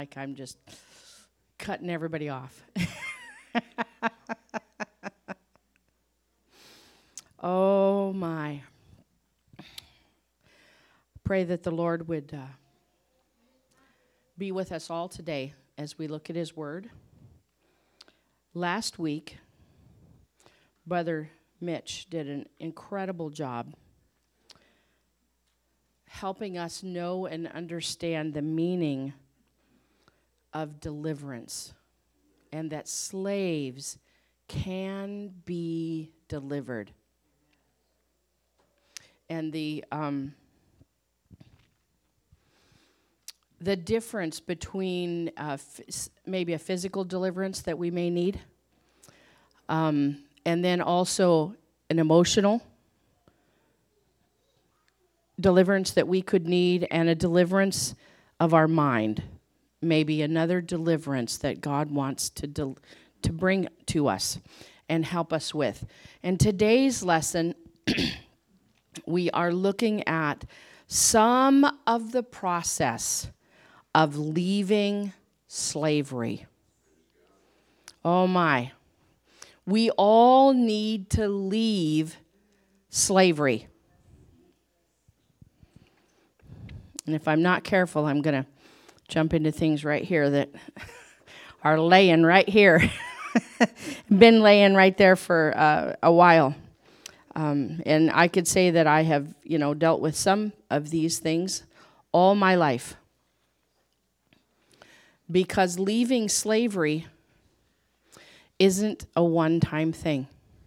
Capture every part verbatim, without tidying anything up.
like I'm just cutting everybody off. Oh my. Pray that the Lord would uh, be with us all today as we look at His Word. Last week, Brother Mitch did an incredible job helping us know and understand the meaning of deliverance, and that slaves can be delivered. And the um, the difference between uh, f- maybe a physical deliverance that we may need, um, and then also an emotional deliverance that we could need, and a deliverance of our mind. Maybe another deliverance that God wants to del- to bring to us and help us with. And today's lesson, we are looking at some of the process of leaving slavery. Oh my. We all need to leave slavery. And if I'm not careful, I'm going to jump into things right here that are laying right here. Been laying right there for uh, a while. Um, and I could say that I have, you know, dealt with some of these things all my life. Because leaving slavery isn't a one-time thing.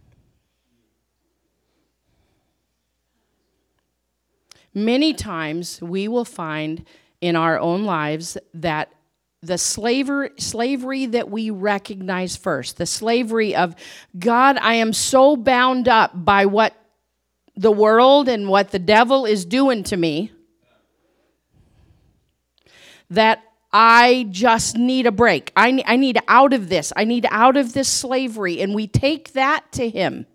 Many times we will find in our own lives that the slavery, slavery that we recognize first, the slavery of, God, I am so bound up by what the world and what the devil is doing to me that I just need a break. I, I need out of this. I need out of this slavery. And we take that to Him.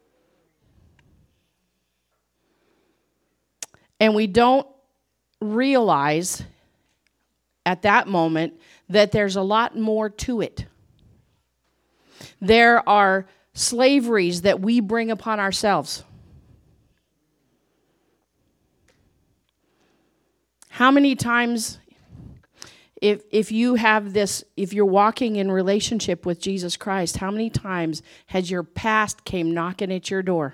And we don't realize at that moment that there's a lot more to it. There are slaveries that we bring upon ourselves. How many times, if if you have this, if you're walking in relationship with Jesus Christ, how many times has your past came knocking at your door?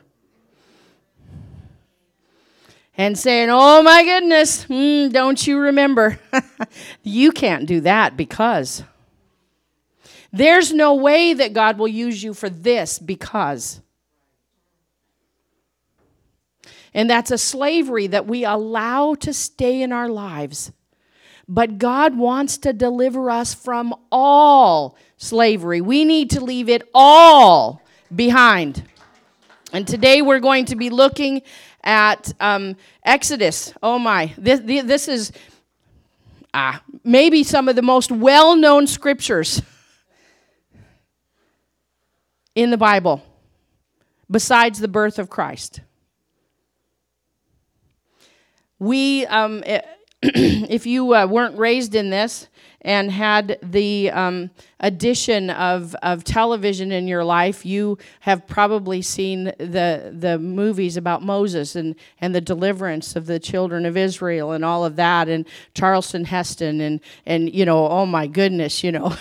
And saying, oh my goodness, mm, don't you remember? You can't do that because there's no way that God will use you for this because. And that's a slavery that we allow to stay in our lives. But God wants to deliver us from all slavery. We need to leave it all behind. And today we're going to be looking at um, Exodus. Oh my, this, this is ah, maybe some of the most well-known scriptures in the Bible, besides the birth of Christ. We, um, if you uh, weren't raised in this and had the um, addition of, of television in your life, you have probably seen the the movies about Moses and, and the deliverance of the children of Israel and all of that, and Charlton Heston and, and you know, oh my goodness, you know.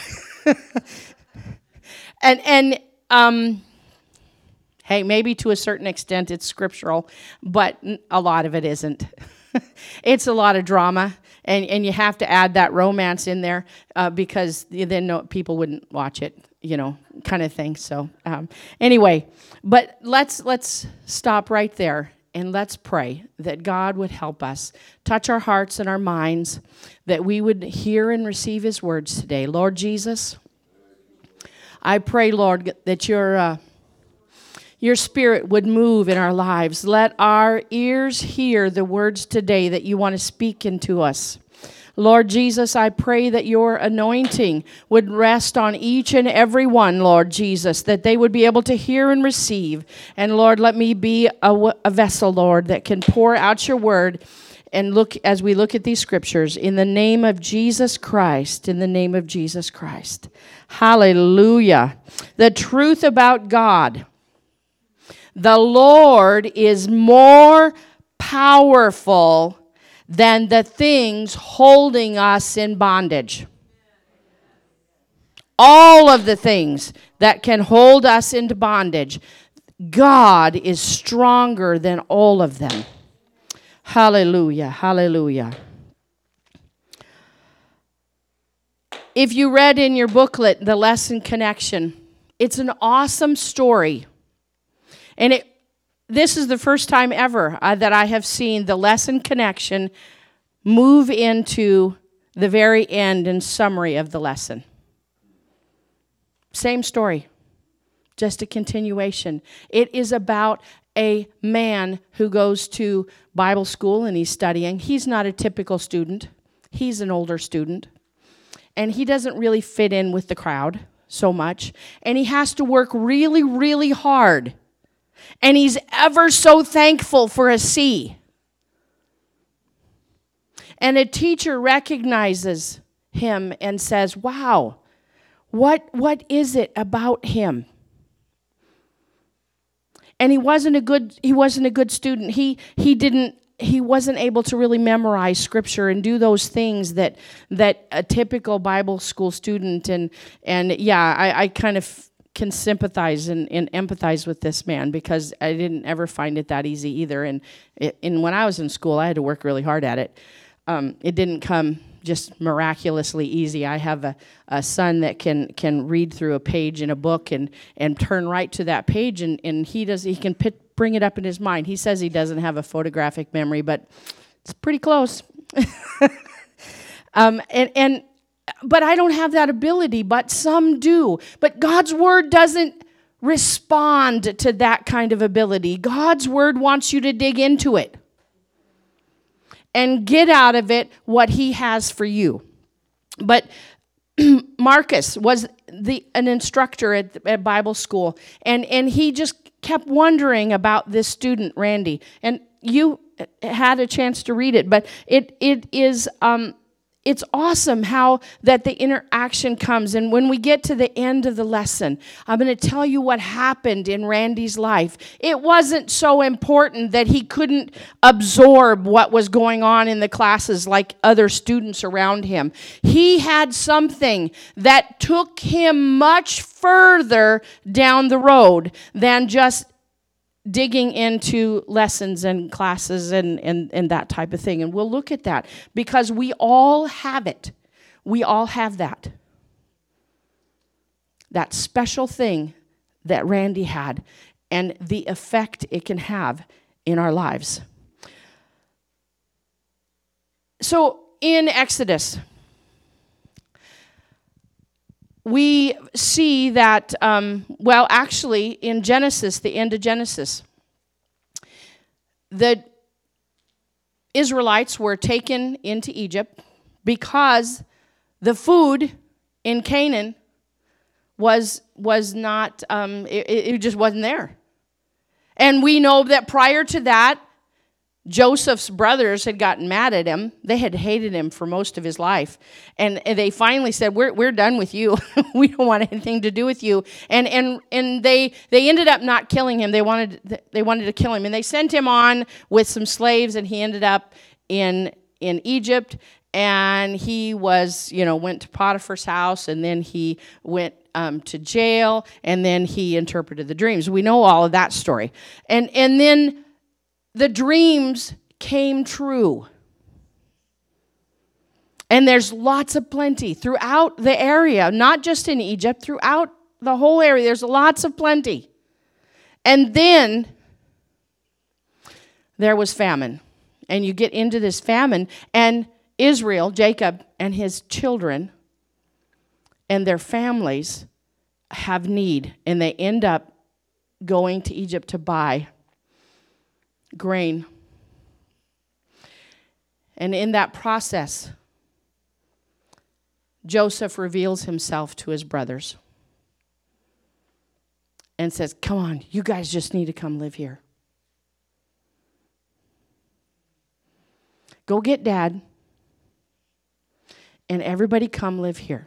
and, and um, hey, maybe to a certain extent it's scriptural, but a lot of it isn't. It's a lot of drama, and, and you have to add that romance in there uh, because then no, people wouldn't watch it, you know, kind of thing. So um, anyway, but let's let's stop right there and let's pray that God would help us, touch our hearts and our minds, that we would hear and receive His words today. Lord Jesus, I pray, Lord, that your uh, Your Spirit would move in our lives. Let our ears hear the words today that you want to speak into us. Lord Jesus, I pray that your anointing would rest on each and every one, Lord Jesus, that they would be able to hear and receive. And Lord, let me be a, a vessel, Lord, that can pour out your word and look as we look at these scriptures, in the name of Jesus Christ, in the name of Jesus Christ. Hallelujah. The truth about God. The Lord is more powerful than the things holding us in bondage. All of the things that can hold us into bondage, God is stronger than all of them. Hallelujah, hallelujah. If you read in your booklet, The Lesson Connection, it's an awesome story. And it, this is the first time ever uh, that I have seen the lesson connection move into the very end and summary of the lesson. Same story, just a continuation. It is about a man who goes to Bible school and he's studying. He's not a typical student. He's an older student. And he doesn't really fit in with the crowd so much. And he has to work really, really hard. And he's ever so thankful for a C. And a teacher recognizes him and says, wow, what, what is it about him? And he wasn't a good he wasn't a good student. He he didn't he wasn't able to really memorize scripture and do those things that that a typical Bible school student and and yeah, I, I kind of can sympathize and, and empathize with this man because I didn't ever find it that easy either. And it, and when I was in school, I had to work really hard at it. Um, it didn't come just miraculously easy. I have a, a son that can can read through a page in a book and, and turn right to that page, and, and he does he can pit, bring it up in his mind. He says he doesn't have a photographic memory, but it's pretty close. um, and and but I don't have that ability, but some do. But God's word doesn't respond to that kind of ability. God's word wants you to dig into it and get out of it what he has for you. But Marcus was the an instructor at, at Bible school, and, and he just kept wondering about this student, Randy. And you had a chance to read it, but it it is um, it's awesome how that the interaction comes. And when we get to the end of the lesson, I'm going to tell you what happened in Randy's life. It wasn't so important that he couldn't absorb what was going on in the classes like other students around him. He had something that took him much further down the road than just digging into lessons and classes and, and, and that type of thing. And we'll look at that because we all have it. We all have that. That special thing that Randy had and the effect it can have in our lives. So in Exodus, we see that, um, well, actually, in Genesis, the end of Genesis, the Israelites were taken into Egypt because the food in Canaan was was not, um, it, it just wasn't there. And we know that prior to that, Joseph's brothers had gotten mad at him. They had hated him for most of his life. And, and they finally said, we're we're done with you. We don't want anything to do with you. And and and they they ended up not killing him. They wanted they wanted to kill him. And they sent him on with some slaves, and he ended up in in Egypt. And he was, you know, went to Potiphar's house, and then he went um, to jail, and then he interpreted the dreams. We know all of that story. And and then the dreams came true. And there's lots of plenty throughout the area, not just in Egypt, throughout the whole area. There's lots of plenty. And then there was famine. And you get into this famine, and Israel, Jacob, and his children and their families have need. And they end up going to Egypt to buy grain. And in that process, Joseph reveals himself to his brothers and says, come on, you guys just need to come live here. Go get Dad, and everybody come live here.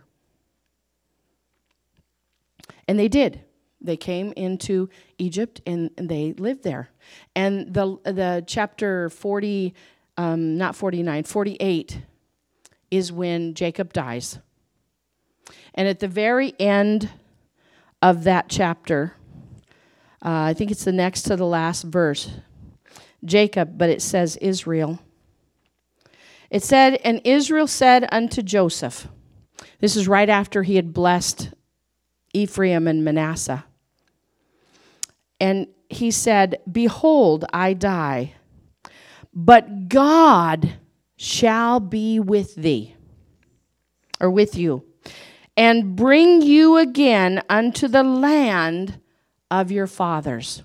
And they did. They came into Egypt, and, and they lived there. And the the chapter forty, um, not forty-nine, forty-eight is when Jacob dies. And at the very end of that chapter, uh, I think it's the next to the last verse, Jacob, but it says Israel. It said, and Israel said unto Joseph, this is right after he had blessed Ephraim and Manasseh. And he said, behold, I die, but God shall be with thee, or with you, and bring you again unto the land of your fathers.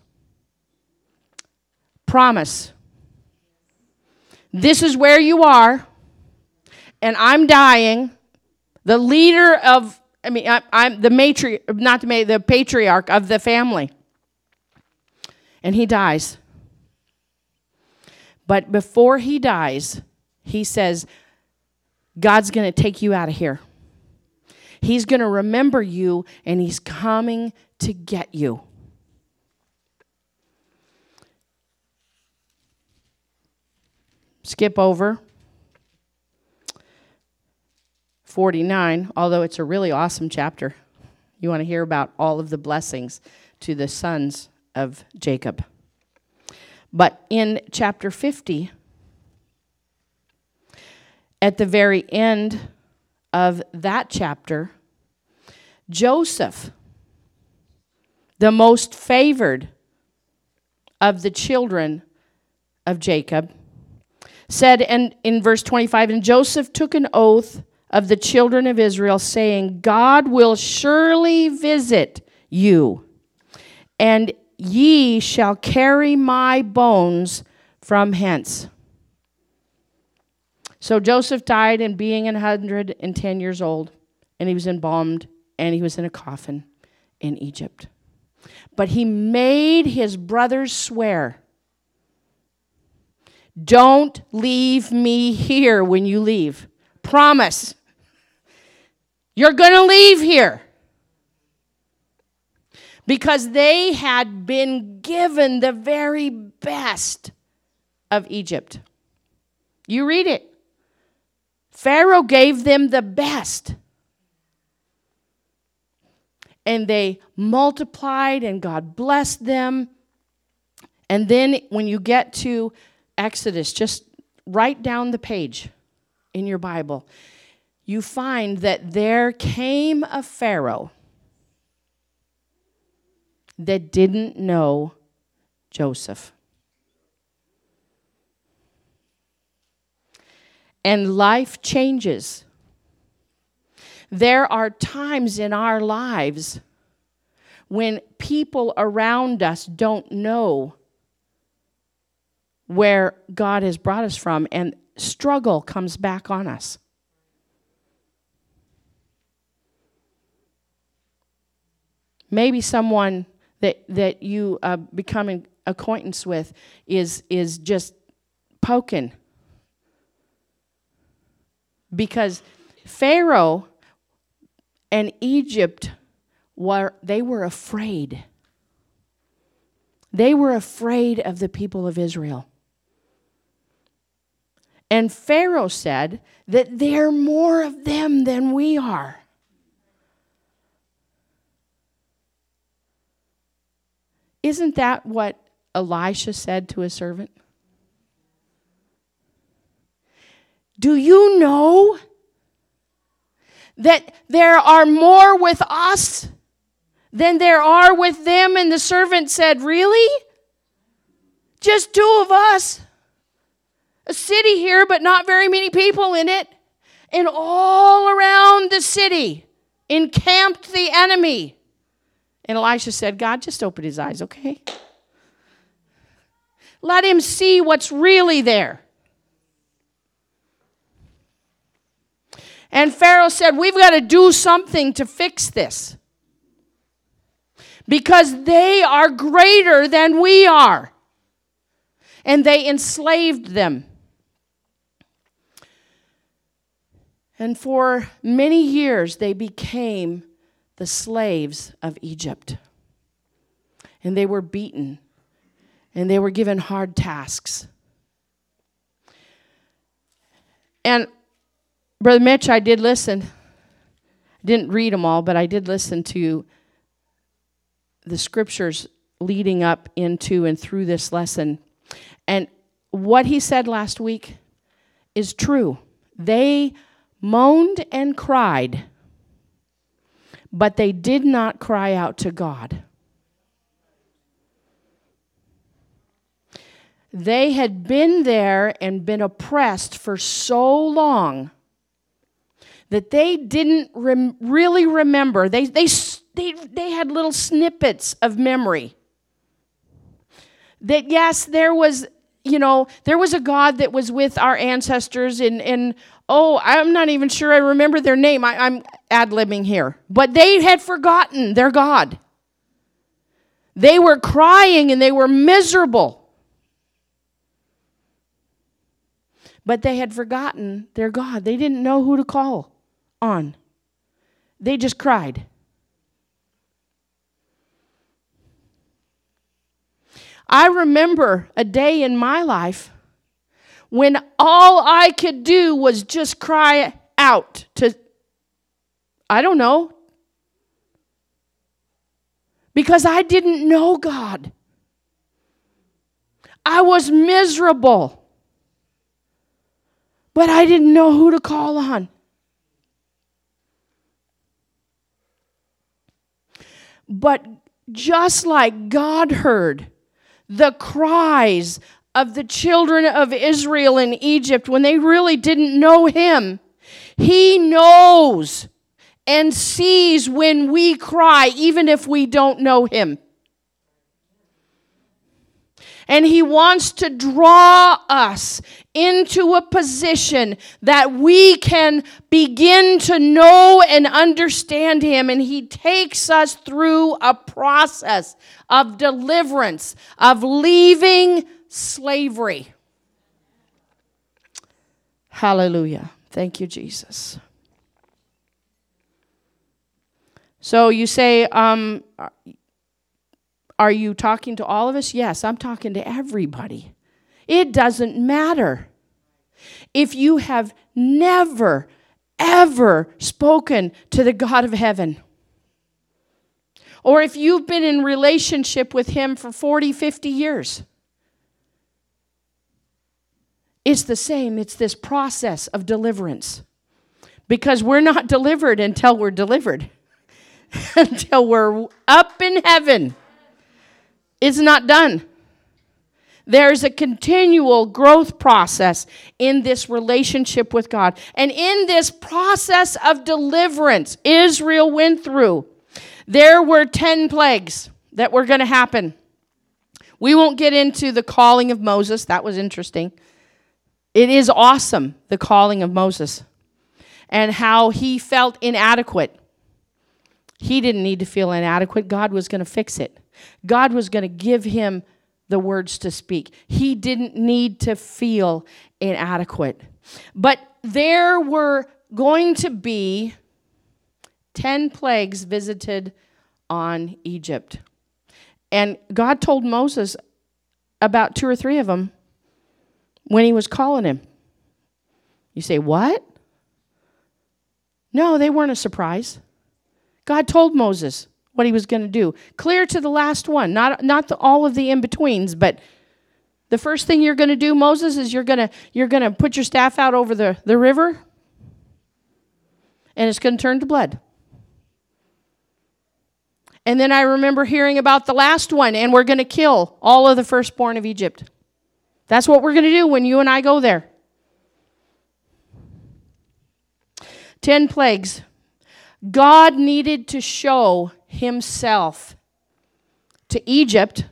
Promise. This is where you are, and I'm dying. The leader of, I mean, I, I'm the matri, not the ma- the patriarch of the family. And he dies. But before he dies, he says, God's going to take you out of here. He's going to remember you, and he's coming to get you. Skip over forty-nine, although it's a really awesome chapter. You want to hear about all of the blessings to the sons of Jacob. But in chapter fifty, at the very end of that chapter, Joseph, the most favored of the children of Jacob, said, and in verse twenty-five, and Joseph took an oath of the children of Israel, saying, God will surely visit you, and ye shall carry my bones from hence. So Joseph died in being one hundred ten years old, and he was embalmed, and he was in a coffin in Egypt. But he made his brothers swear, don't leave me here when you leave. Promise. You're going to leave here. Because they had been given the very best of Egypt. You read it. Pharaoh gave them the best. And they multiplied, and God blessed them. And then when you get to Exodus, just write down the page in your Bible. You find that there came a Pharaoh that didn't know Joseph. And life changes. There are times in our lives when people around us don't know where God has brought us from, and struggle comes back on us. Maybe someone that that you uh, become an acquaintance with is is just poking. Because Pharaoh and Egypt were they were afraid. They were afraid of the people of Israel. And Pharaoh said that there are more of them than we are. Isn't that what Elisha said to his servant? Do you know that there are more with us than there are with them? And the servant said, really? Just two of us? A city here, but not very many people in it. And all around the city encamped the enemy. And Elisha said, God, just open his eyes, okay? Let him see what's really there. And Pharaoh said, we've got to do something to fix this. Because they are greater than we are. And they enslaved them. And for many years, they became the slaves of Egypt. And they were beaten. And they were given hard tasks. And Brother Mitch, I did listen. I didn't read them all, but I did listen to the scriptures leading up into and through this lesson. And what he said last week is true. They moaned and cried, but they did not cry out to God. They had been there and been oppressed for so long that they didn't rem- really remember. They, they, they, they had little snippets of memory. That yes, there was, you know, there was a God that was with our ancestors and, and oh, I'm not even sure I remember their name. I, I'm ad-libbing here. But they had forgotten their God. They were crying and they were miserable. But they had forgotten their God. They didn't know who to call on. They just cried. I remember a day in my life when all I could do was just cry out to, I don't know, because I didn't know God. I was miserable. But I didn't know who to call on. But just like God heard the cries of the children of Israel in Egypt when they really didn't know Him, He knows and sees when we cry, even if we don't know Him. And He wants to draw us into a position that we can begin to know and understand Him. And He takes us through a process of deliverance, of leaving slavery. Hallelujah. Thank you, Jesus. So you say, um... are you talking to all of us? Yes, I'm talking to everybody. It doesn't matter. If you have never, ever spoken to the God of heaven, or if you've been in relationship with Him for forty, fifty years, it's the same. It's this process of deliverance. Because we're not delivered until we're delivered. Until we're up in heaven. It's not done. There's a continual growth process in this relationship with God. And in this process of deliverance Israel went through, there were ten plagues that were going to happen. We won't get into the calling of Moses. That was interesting. It is awesome, the calling of Moses, and how he felt inadequate. He didn't need to feel inadequate. God was going to fix it. God was going to give him the words to speak. He didn't need to feel inadequate. But there were going to be ten plagues visited on Egypt. And God told Moses about two or three of them when He was calling him. You say, what? No, they weren't a surprise. God told Moses what He was going to do. Clear to the last one. Not, not the, all of the in-betweens, but the first thing you're going to do, Moses, is you're going to you're going to put your staff out over the, the river, and it's going to turn to blood. And then I remember hearing about the last one, and we're going to kill all of the firstborn of Egypt. That's what we're going to do when you and I go there. Ten plagues. God needed to show Himself to Egypt,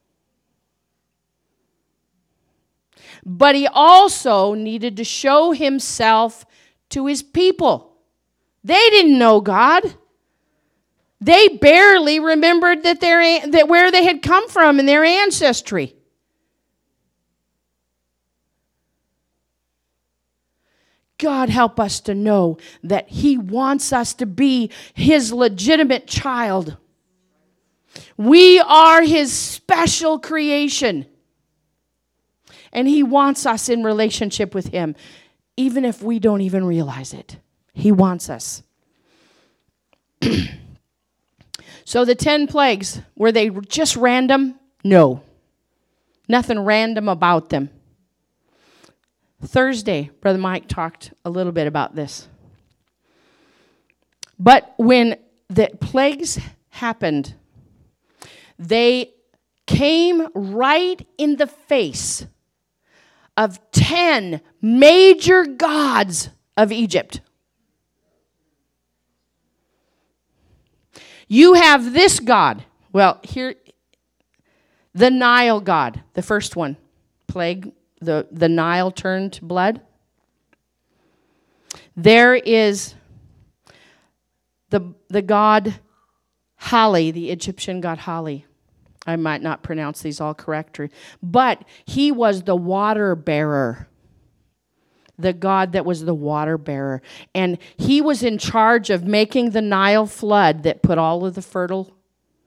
but He also needed to show Himself to His people. They didn't know God. They barely remembered that their that where they had come from in their ancestry. God help us to know that he wants us to be his legitimate child. We are his special creation. And he wants us in relationship with him, even if we don't even realize it. He wants us. So the ten plagues, were they just random? No. Nothing random about them. Thursday, Brother Mike talked a little bit about this. But when the plagues happened, they came right in the face of ten major gods of Egypt. You have this God. Well, here, the Nile God, the first one, plague, the, the Nile turned to blood. There is the, the god Hali, the Egyptian god Hali. I might not pronounce these all correctly, but he was the water bearer. The god that was the water bearer. And he was in charge of making the Nile flood that put all of the fertile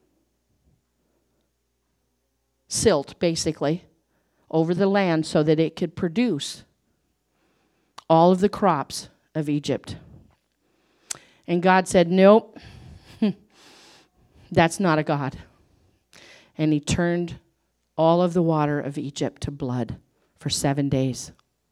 silt, basically, over the land so that it could produce all of the crops of Egypt. And God said, nope, that's not a God. And he turned all of the water of Egypt to blood for seven days.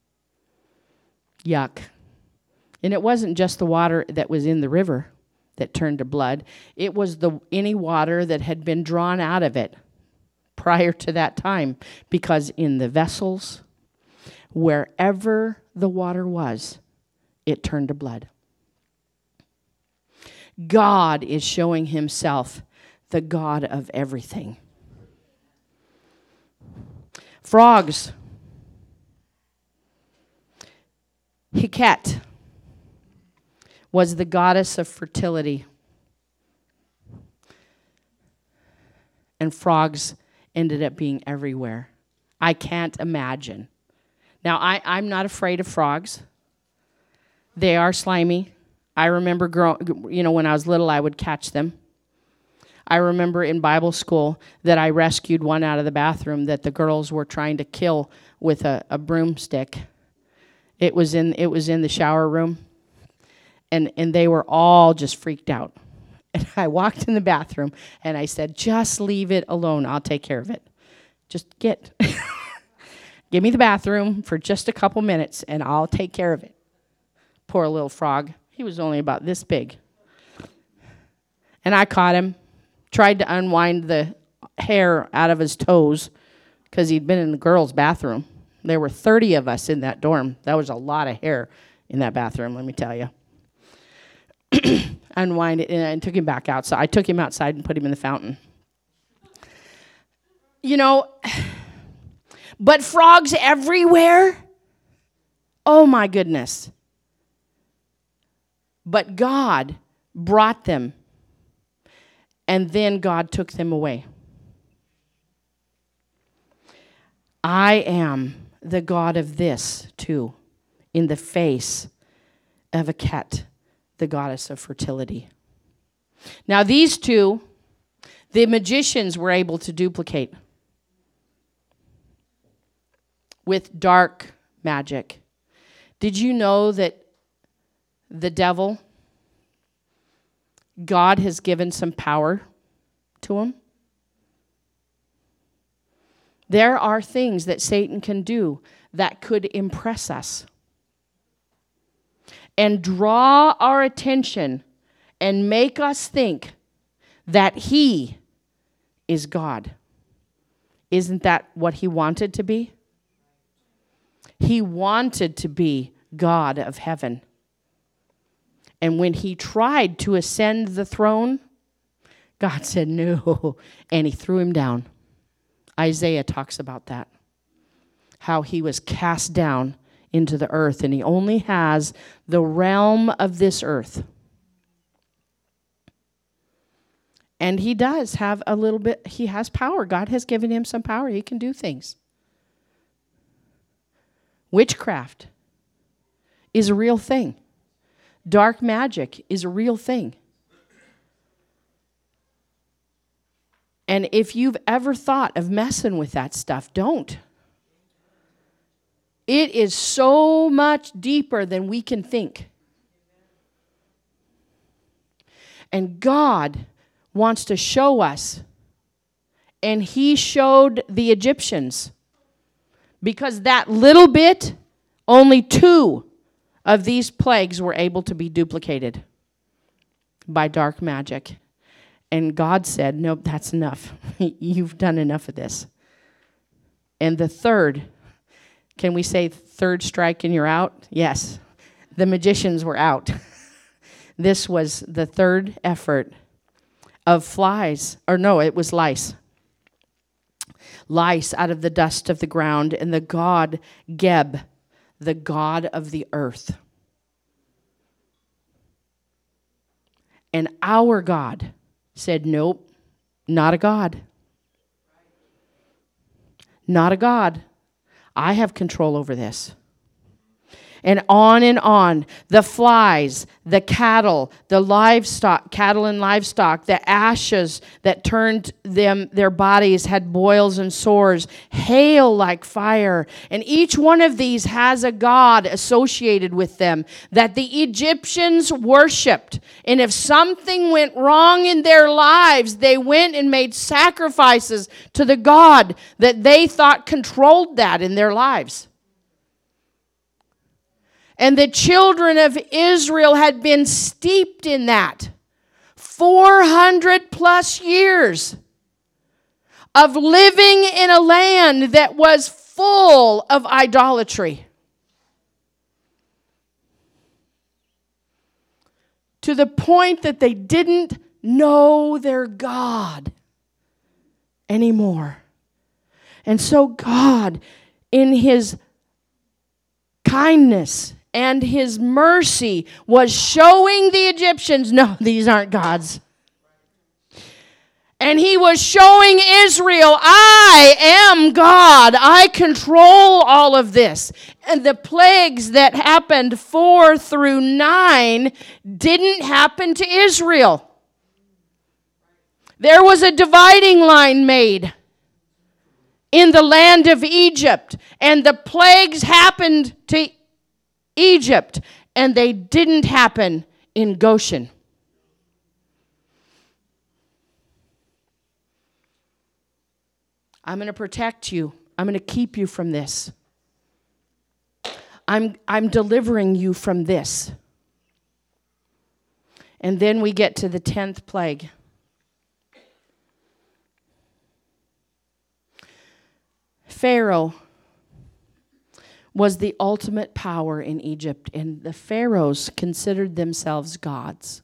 Yuck. And it wasn't just the water that was in the river that turned to blood. It was the any water that had been drawn out of it prior to that time. Because in the vessels, wherever the water was, it turned to blood. God is showing himself the God of everything. Frogs. Heket was the goddess of fertility. And frogs ended up being everywhere. I can't imagine. Now, I, I'm not afraid of frogs. They are slimy. I remember, grow, you know, when I was little, I would catch them. I remember in Bible school that I rescued one out of the bathroom that the girls were trying to kill with a, a broomstick. It was in it was in the shower room, and, and they were all just freaked out. And I walked in the bathroom, and I said, just leave it alone. I'll take care of it. Just get, give me the bathroom for just a couple minutes, and I'll take care of it. Poor little frog. He was only about this big. And I caught him, tried to unwind the hair out of his toes because he'd been in the girls' bathroom. There were thirty of us in that dorm. That was a lot of hair in that bathroom, let me tell you. Unwind it and took him back outside. I took him outside and put him in the fountain. You know, but frogs everywhere? Oh, my goodness. But God brought them, and then God took them away. I am the God of this, too, in the face of Heket, the goddess of fertility. Now, these two, the magicians were able to duplicate with dark magic. Did you know that the devil, God has given some power to him? There are things that Satan can do that could impress us and draw our attention and make us think that he is God. Isn't that what he wanted to be? He wanted to be God of heaven. And when he tried to ascend the throne, God said no, and he threw him down. Isaiah talks about that, how he was cast down into the earth, and he only has the realm of this earth. And he does have a little bit, he has power. God has given him some power. He can do things. Witchcraft is a real thing. Dark magic is a real thing. And if you've ever thought of messing with that stuff, don't. It is so much deeper than we can think. And God wants to show us. And he showed the Egyptians. Because that little bit, only two of these plagues were able to be duplicated by dark magic. And God said, nope, that's enough. You've done enough of this. And the third, can we say third strike and you're out? Yes. The magicians were out. This was the third effort of flies. Or no, it was lice. Lice out of the dust of the ground. And the god Geb, the god of the earth. And our God said, nope, not a God. Not a God. I have control over this. And on and on, the flies, the cattle, the livestock, cattle and livestock, the ashes that turned them, their bodies had boils and sores, hail like fire. And each one of these has a god associated with them that the Egyptians worshipped. And if something went wrong in their lives, they went and made sacrifices to the god that they thought controlled that in their lives. And the children of Israel had been steeped in that. four hundred plus years of living in a land that was full of idolatry. To the point that they didn't know their God anymore. And so God, in his kindness and his mercy, was showing the Egyptians, no, these aren't gods. And he was showing Israel, I am God. I control all of this. And the plagues that happened four through nine didn't happen to Israel. There was a dividing line made in the land of Egypt. And the plagues happened to Egypt, and they didn't happen in Goshen. I'm going to protect you. I'm going to keep you from this. I'm, I'm delivering you from this. And then we get to the tenth plague. Pharaoh was the ultimate power in Egypt, and the pharaohs considered themselves gods.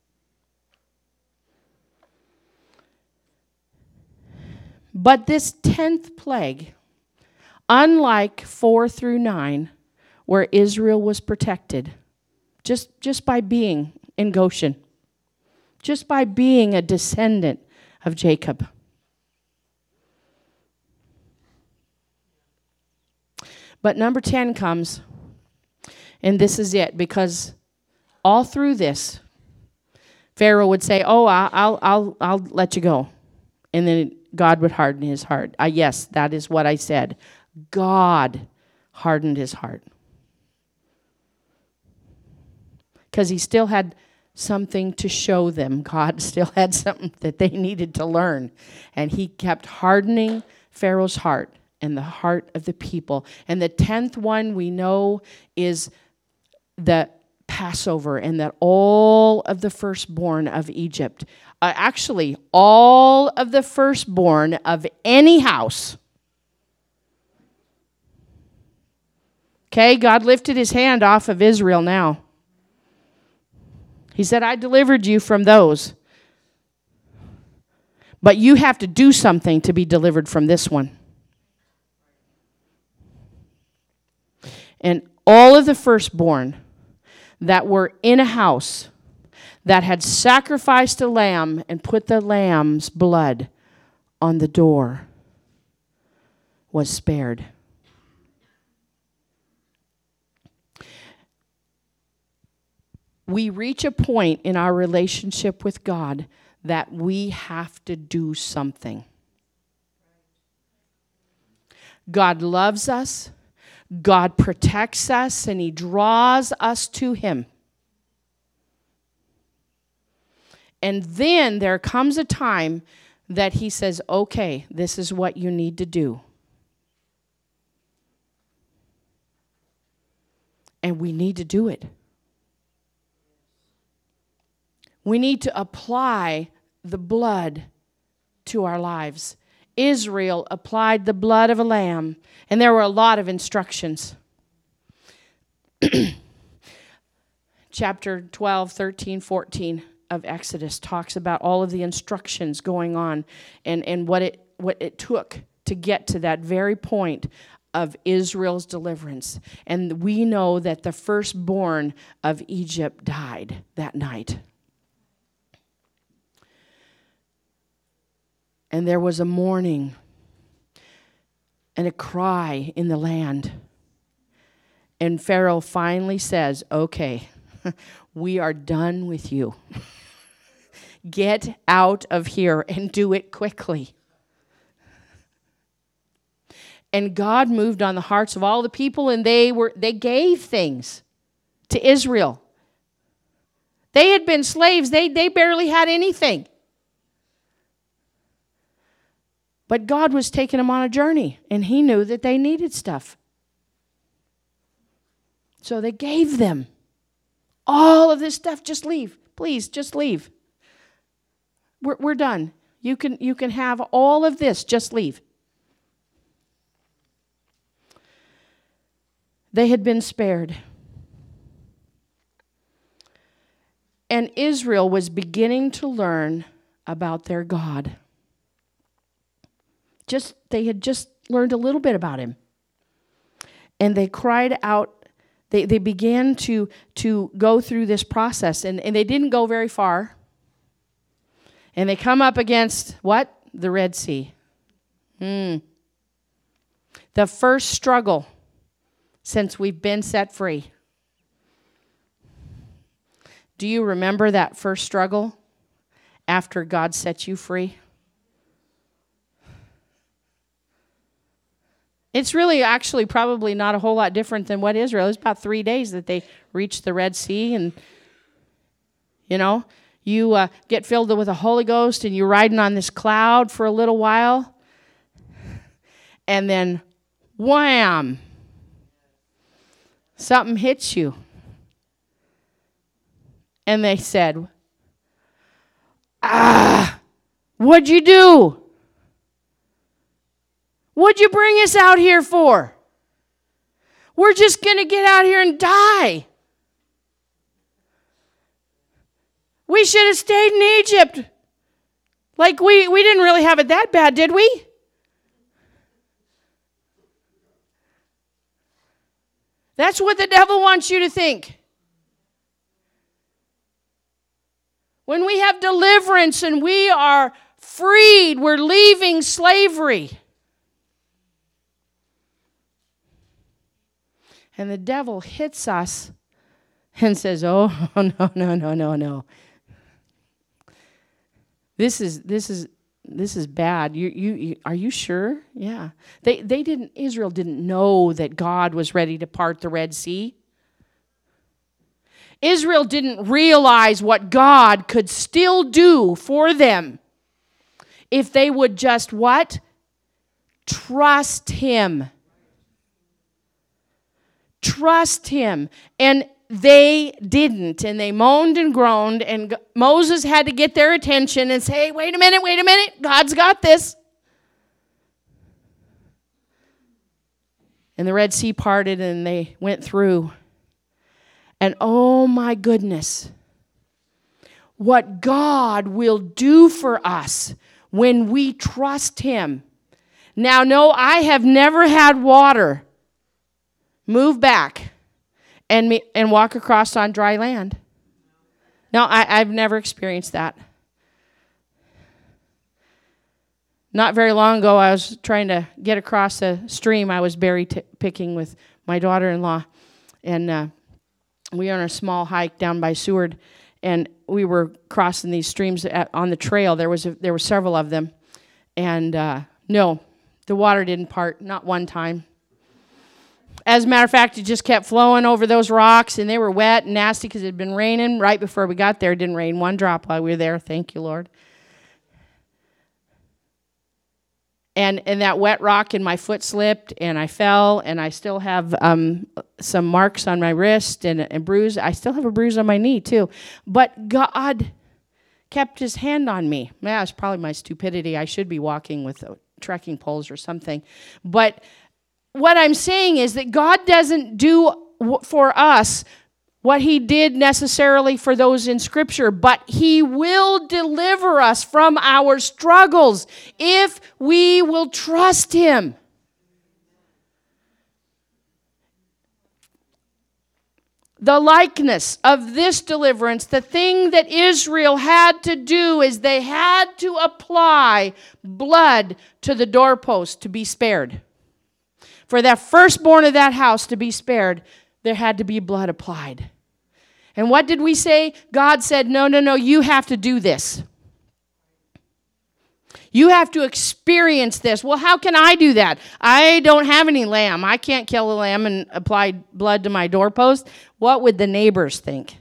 But this tenth plague, unlike four through nine, where Israel was protected, just, just by being in Goshen, just by being a descendant of Jacob. But number ten comes, and this is it, because all through this, Pharaoh would say, oh, I'll, I'll, I'll let you go. And then God would harden his heart. Uh, yes, that is what I said. God hardened his heart. Because he still had something to show them. God still had something that they needed to learn. And he kept hardening Pharaoh's heart and the heart of the people. And the tenth one we know is the Passover, and that all of the firstborn of Egypt, uh, actually all of the firstborn of any house. Okay, God lifted his hand off of Israel now. He said, I delivered you from those. But you have to do something to be delivered from this one. And all of the firstborn that were in a house that had sacrificed a lamb and put the lamb's blood on the door was spared. we reach a point in our relationship with God that we have to do something. God loves us, God protects us, and He draws us to Him. And then there comes a time that He says, okay, this is what you need to do. And we need to do it. We need to apply the blood to our lives. Israel applied the blood of a lamb, and there were a lot of instructions. Chapter twelve, thirteen, fourteen of Exodus talks about all of the instructions going on and, and what it what it took to get to that very point of Israel's deliverance. And we know that the firstborn of Egypt died that night. And there was a mourning and a cry in the land. And Pharaoh finally says, okay, we are done with you. Get out of here and do it quickly. And God moved on the hearts of all the people, and they were they gave things to Israel. They had been slaves. They, they barely had anything. But God was taking them on a journey, and He knew that they needed stuff. So they gave them all of this stuff. Just leave. Please, just leave. We're, we're done. You can, you can have all of this. Just leave. They had been spared. And Israel was beginning to learn about their God. Just they had just learned a little bit about Him. And they cried out. They, they began to, to go through this process. And, and they didn't go very far. And they come up against what? The Red Sea. Hmm. The first struggle since we've been set free. Do you remember that first struggle after God set you free? It's really actually probably not a whole lot different than what Israel. It's about three days that they reached the Red Sea. And, you know, you uh, get filled with the Holy Ghost and you're riding on this cloud for a little while. And then, wham, something hits you. And they said, ah, what'd you do? What'd you bring us out here for? We're just going to get out here and die. We should have stayed in Egypt. Like we, we didn't really have it that bad, did we? That's what the devil wants you to think. When we have deliverance and we are freed, we're leaving slavery. And the devil hits us and says, oh, no, no, no, no, no. This is this is this is bad. You you, you are you sure? Yeah. They they didn't Israel didn't know that God was ready to part the Red Sea. Israel didn't realize what God could still do for them if they would just what? Trust Him. Trust Him. And they didn't. And they moaned and groaned. And Moses had to get their attention and say, hey, wait a minute, wait a minute. God's got this. And the Red Sea parted and they went through. And oh my goodness, what God will do for us when we trust Him. Now, no, I have never had water move back and me, and walk across on dry land. No, I, I've never experienced that. Not very long ago, I was trying to get across a stream. I was berry t- picking with my daughter-in-law, and uh, we were on a small hike down by Seward, and we were crossing these streams at, on the trail. There was a, there were several of them, and uh, no, the water didn't part, not one time. As a matter of fact, it just kept flowing over those rocks, and they were wet and nasty because it had been raining right before we got there. It didn't rain one drop while we were there. Thank you, Lord. And and that wet rock in my foot slipped, and I fell, and I still have um, some marks on my wrist and a bruise. I still have a bruise on my knee, too. But God kept his hand on me. That was probably my stupidity. I should be walking with uh, trekking poles or something. But what I'm saying is that God doesn't do for us what he did necessarily for those in Scripture, but he will deliver us from our struggles if we will trust him. The likeness of this deliverance, the thing that Israel had to do is they had to apply blood to the doorpost to be spared. For that firstborn of that house to be spared, there had to be blood applied. And what did we say? God said, no, no, no, you have to do this. You have to experience this. Well, how can I do that? I don't have any lamb. I can't kill a lamb and apply blood to my doorpost. What would the neighbors think?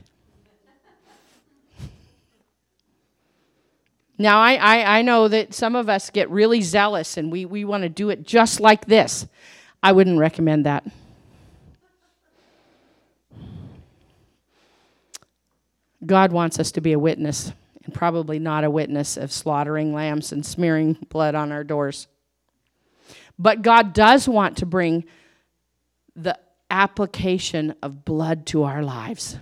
Now, I, I, I know that some of us get really zealous and we, we want to do it just like this. I wouldn't recommend that. God wants us to be a witness, and probably not a witness of slaughtering lambs and smearing blood on our doors. But God does want to bring the application of blood to our lives.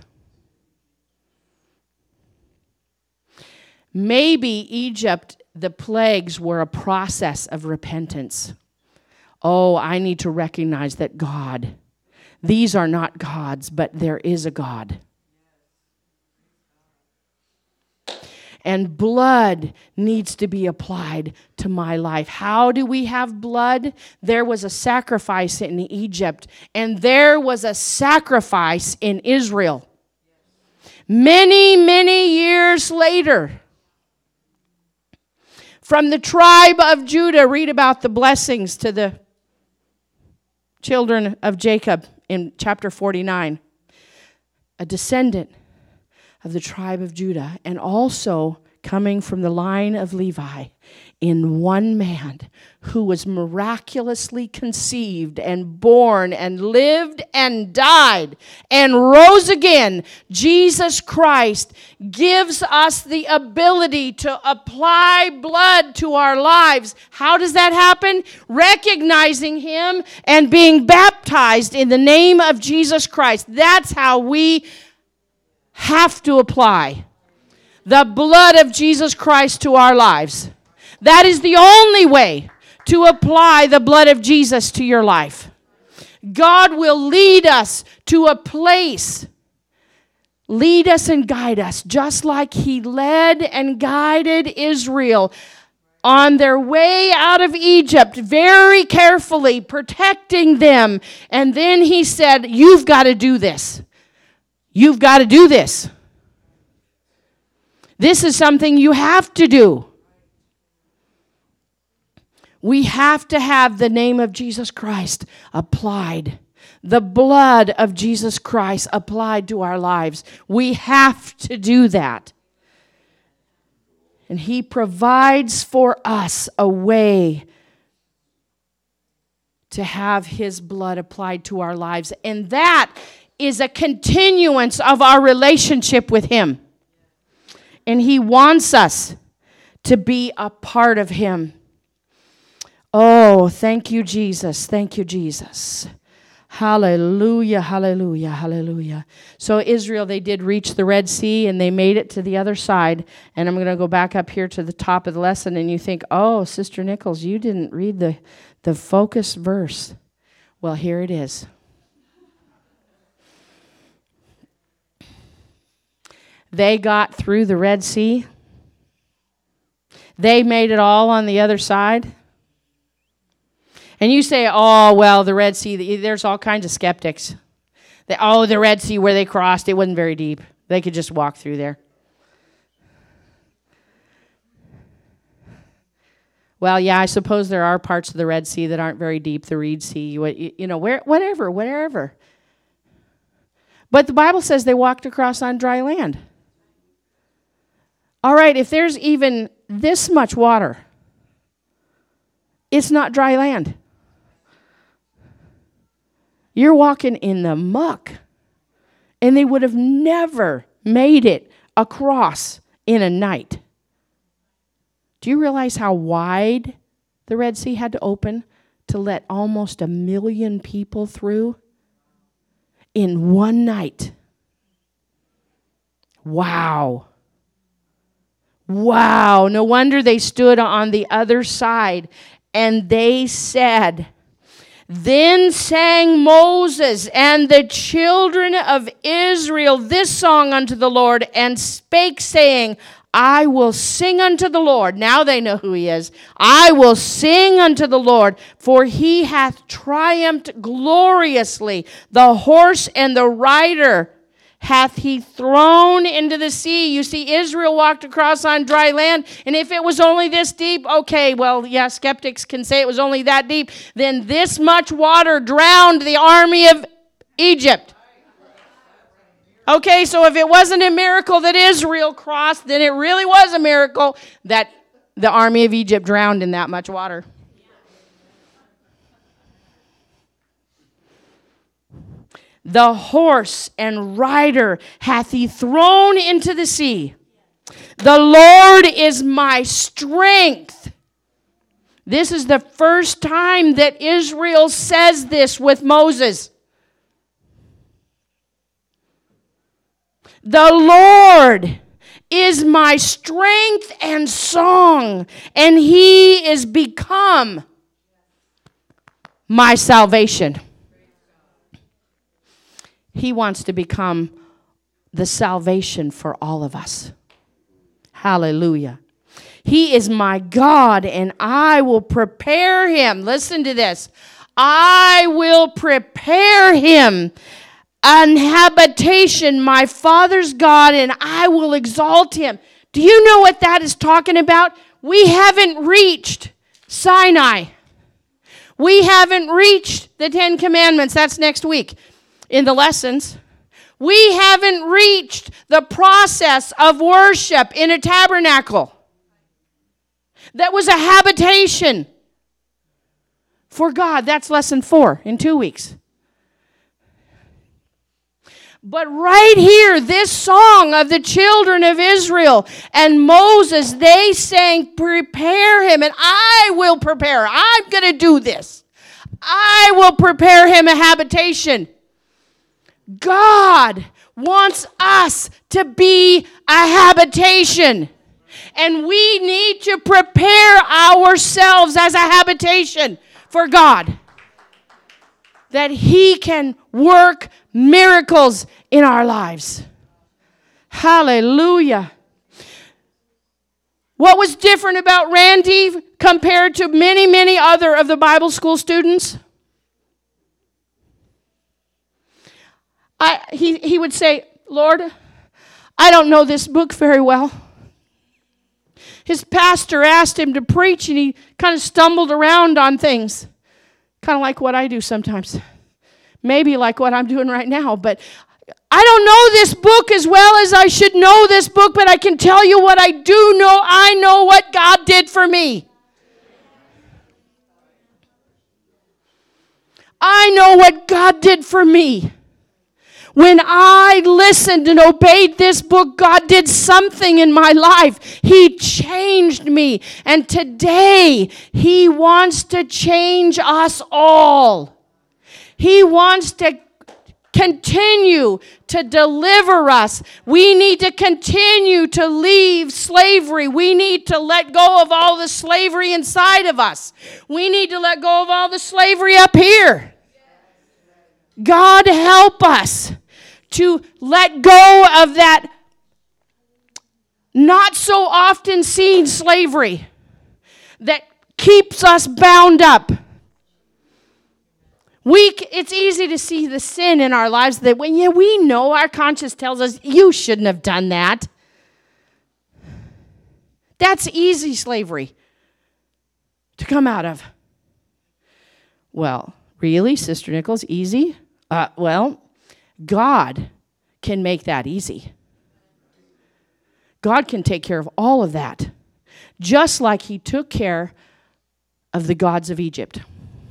Maybe Egypt, the plagues were a process of repentance. Oh, I need to recognize that God, these are not gods, but there is a God. And blood needs to be applied to my life. How do we have blood? There was a sacrifice in Egypt, and there was a sacrifice in Israel. Many, many years later, from the tribe of Judah, read about the blessings to the children of Jacob in chapter forty-nine. A descendant of the tribe of Judah, and also coming from the line of Levi, in one man who was miraculously conceived and born and lived and died and rose again. Jesus Christ gives us the ability to apply blood to our lives. How does that happen? Recognizing him and being baptized in the name of Jesus Christ. That's how we have to apply the blood of Jesus Christ to our lives. That is the only way to apply the blood of Jesus to your life. God will lead us to a place, lead us and guide us, just like he led and guided Israel on their way out of Egypt, very carefully protecting them. And then he said, you've got to do this. You've got to do this. This is something you have to do. We have to have the name of Jesus Christ applied. The blood of Jesus Christ applied to our lives. We have to do that. And he provides for us a way to have his blood applied to our lives. And that is a continuance of our relationship with him. And he wants us to be a part of him. Oh, thank you, Jesus. Thank you, Jesus. Hallelujah, hallelujah, hallelujah. So Israel, they did reach the Red Sea, and they made it to the other side. And I'm going to go back up here to the top of the lesson, and you think, oh, Sister Nichols, you didn't read the, the focus verse. Well, here it is. They got through the Red Sea. They made it all on the other side. And you say, oh, well, the Red Sea, there's all kinds of skeptics. The, oh, the Red Sea where they crossed, it wasn't very deep. They could just walk through there. Well, yeah, I suppose there are parts of the Red Sea that aren't very deep, the Reed Sea, you, you know, where, whatever, whatever. But the Bible says they walked across on dry land. All right, if there's even this much water, it's not dry land. You're walking in the muck. And they would have never made it across in a night. Do you realize how wide the Red Sea had to open to let almost a million people through in one night? Wow. Wow. No wonder they stood on the other side and they said, "Then sang Moses and the children of Israel this song unto the Lord, and spake, saying, I will sing unto the Lord." Now they know who he is. "I will sing unto the Lord, for he hath triumphed gloriously. The horse and the rider hath he thrown into the sea." You see, Israel walked across on dry land, and if it was only this deep, okay, well, yeah, skeptics can say it was only that deep, then this much water drowned the army of Egypt. Okay, so if it wasn't a miracle that Israel crossed, then it really was a miracle that the army of Egypt drowned in that much water. "The horse and rider hath he thrown into the sea. The Lord is my strength." This is the first time that Israel says this with Moses. "The Lord is my strength and song, and he is become my salvation." He wants to become the salvation for all of us. Hallelujah. "He is my God, and I will prepare him." Listen to this. "I will prepare him an habitation, my father's God, and I will exalt him." Do you know what that is talking about? We haven't reached Sinai. We haven't reached the Ten Commandments. That's next week in the lessons. We haven't reached the process of worship in a tabernacle. That was a habitation for God. That's lesson four in two weeks. But right here, this song of the children of Israel and Moses, they sang, "Prepare him," and I will prepare. I'm going to do this. I will prepare him a habitation. God wants us to be a habitation. And we need to prepare ourselves as a habitation for God, that he can work miracles in our lives. Hallelujah. What was different about Randy compared to many, many other of the Bible school students? I, he, he would say, "Lord, I don't know this book very well." His pastor asked him to preach, and he kind of stumbled around on things. Kind of like what I do sometimes. Maybe like what I'm doing right now. But I don't know this book as well as I should know this book, but I can tell you what I do know. I know what God did for me. I know what God did for me. When I listened and obeyed this book, God did something in my life. He changed me. And today, he wants to change us all. He wants to continue to deliver us. We need to continue to leave slavery. We need to let go of all the slavery inside of us. We need to let go of all the slavery up here. God help us to let go of that not so often seen slavery that keeps us bound up. We, c- it's easy to see the sin in our lives that when yeah, we know our conscience tells us, you shouldn't have done that. That's easy slavery to come out of. Well, really, Sister Nichols, easy? Uh, well, God can make that easy. God can take care of all of that, just like he took care of the gods of Egypt.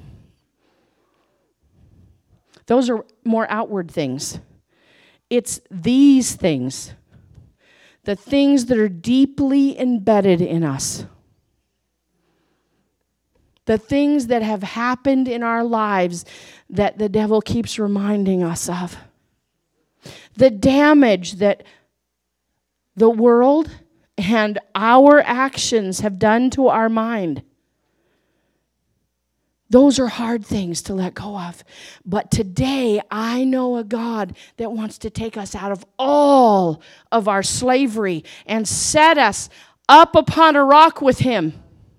Those are more outward things. It's these things, the things that are deeply embedded in us, the things that have happened in our lives that the devil keeps reminding us of, the damage that the world and our actions have done to our mind. Those are hard things to let go of. But today, I know a God that wants to take us out of all of our slavery and set us up upon a rock with him.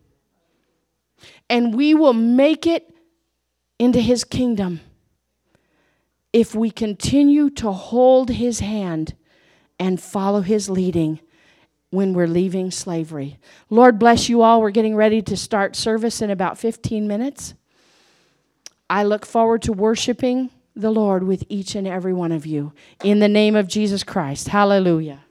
And we will make it into his kingdom if we continue to hold his hand and follow his leading when we're leaving slavery. Lord bless you all. We're getting ready to start service in about fifteen minutes. I look forward to worshiping the Lord with each and every one of you. In the name of Jesus Christ. Hallelujah.